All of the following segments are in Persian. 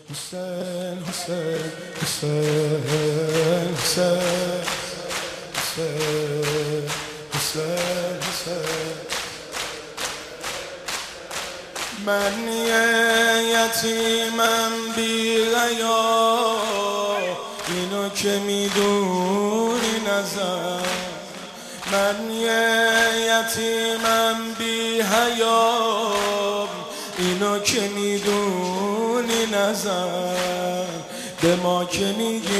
حسین حسین حسین حسین حسین حسین حسین من یه یتیمم بی غیا، اینو که میدونی نزن. من یه یتیمم بی حیا، اینو که میدونی نزن. به ما که میگی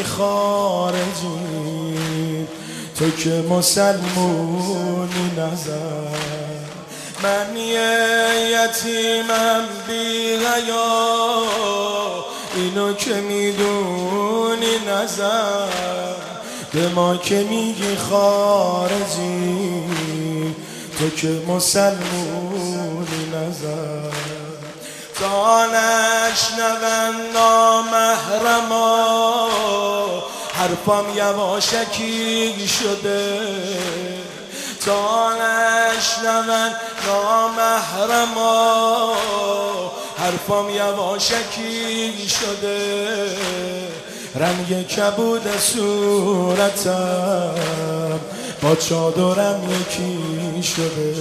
خارجی، تو که مسلمونی نزن. من یه یتیمم بی غیا، اینو که میدونی نزن. به ما که میگی خارجی، تو که مسلمونی نزن. تا نشنون نامحرما، حرفم یواشکی شده. تا نشنون نامحرما، حرفم یواشکی شده. رنگ کبود صورتم با چادرم یکی شده.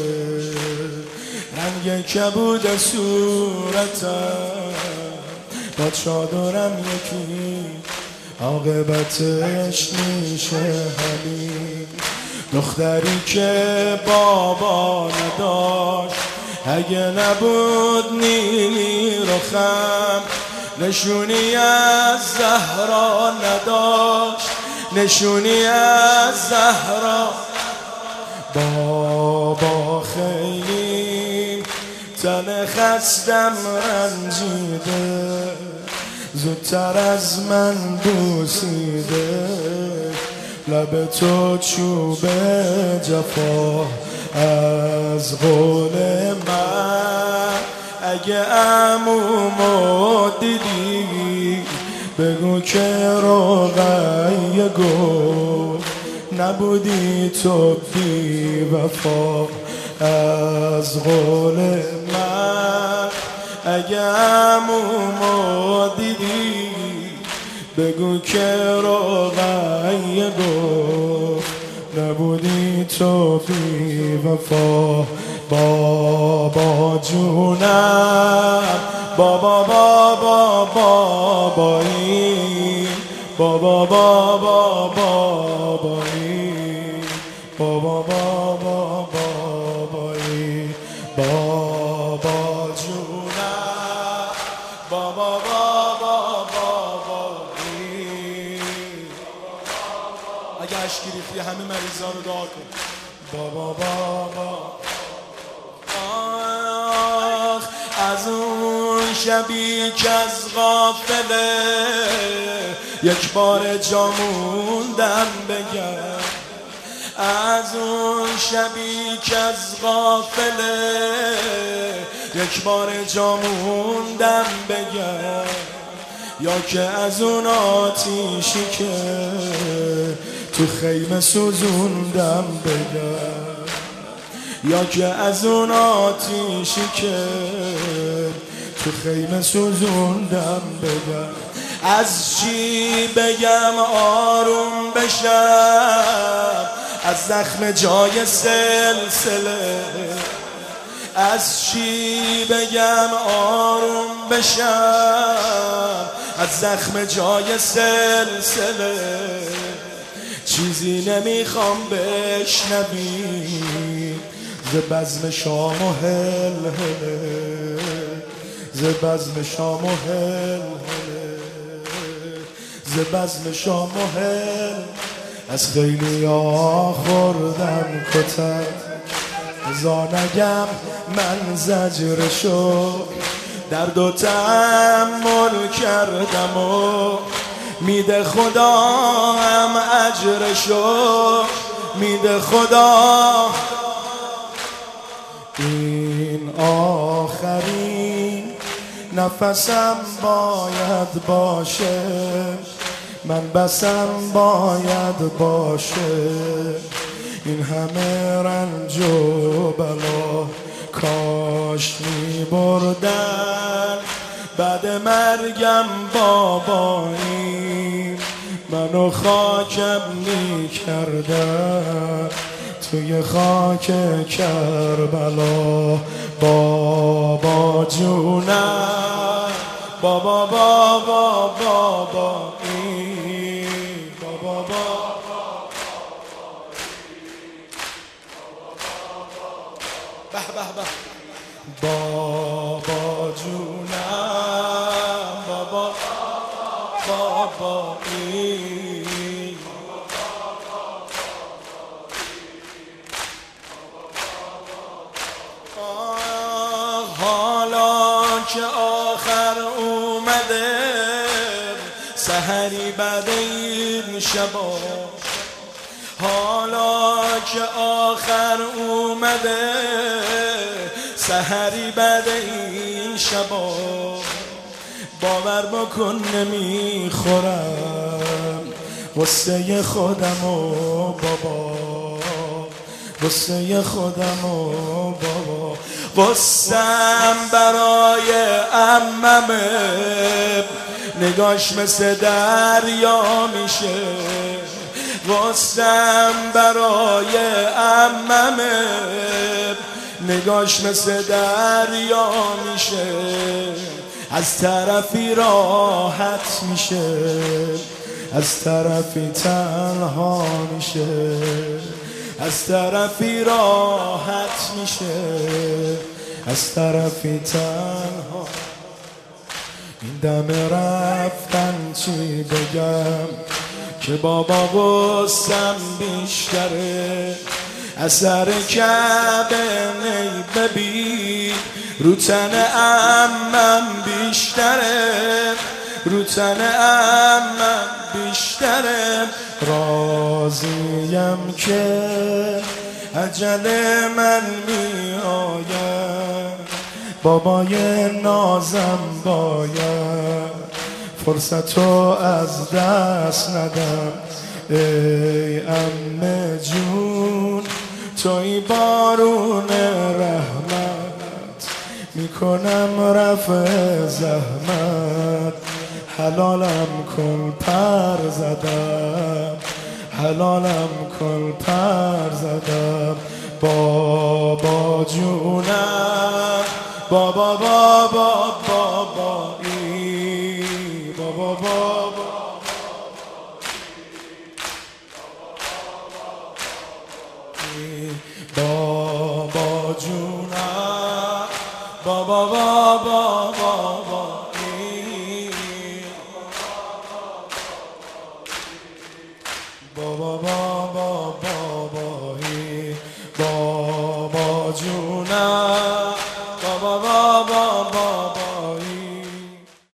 رنگ کبود صورتم با چادرم یکی. عاقبتش میشه همین، دختری که بابا نداشت. اگه نبود نیلی رخم، نشونی از زهرا نداشت. نشونی از زهرا. بابا خیلی تن خستم رنجیده، زودتر از من بوسیده. لب تو چوب جفا از قول من. اگه عمومو دیدی، بگو که رقیه گفت نبودی تو بی وفا از قول من. اگه عمومو دیدی، بگو که رقیه گفت نبودی تو بی وفا. بابا جونم، بابا بابا بابایی، بابا بابا بابایی، بابا بابا بابایی. بابا جونم، بابا بابا بابایی. اگه اشکی ریختی همه مریضا رو دعا کن. بابا بابا. از اون شبی که از غافله، یک بار جا موندم بگم. از اون شبی که از غافله، یک بار جا موندم بگم. یا که از اون آتیشی که تو خیمه سوزوندم بگم. یا که از اون آتیشی که تو خیمه سوزوندم بگم. از چی بگم آروم بشم، از زخم جای سلسله. از چی بگم آروم بشم، از زخم جای سلسله. چیزی نمیخوام بشنوی ز بزم شام و هلهله، ز بزم شام و هلهله، ز بزم شام و هل. از خیلی خوردم کتک، زانگم من زجرشو درد و تحمل کردم. و میده خدا هم اجرشو، میده خدا. این آخرین نفسم باید باشه، من بسم باید باشه. این همه رنج و بلا کاش می بردن بعد مرگم بابایی منو خاکم میکردن توی خاک کربلا. بابا جونم بابا بابا بابایی بابا بابا به به به بابا جونم بابا بابایی. حالا که آخر اومده سحری بعد این شبا، حالا که آخر اومده سحری بعد این شبا، باور بکن نمیخورم غصه خودم و بابا، غصه خودم و بابا. غصم برای عممه نگاش مثل دریا میشه، غصم برای عممه نگاش مثل دریا میشه. از طرفی راحت میشه از طرفی تنها میشه، از طرفی راحت میشه از طرفی تنها. این دم رفتن چی بگم که بابا غصم بیشتره، اثر کعبه نی ببین رو تن عمم بیشتره، رو تن عمم بیشتره. راضیم که اجل من می آید، بابای نازم باید فرصتو از دست ندم. ای عمه جون توی بارون رحمت میکنم رفع زحمت، حلالم کن پر زدم حلالم کن پر زدم. بابا جونم بابا بابا بابایی بابا بابا بابا جونم بابا بابا بابایی بابا بابا بابایی بابا جونم بابا بابا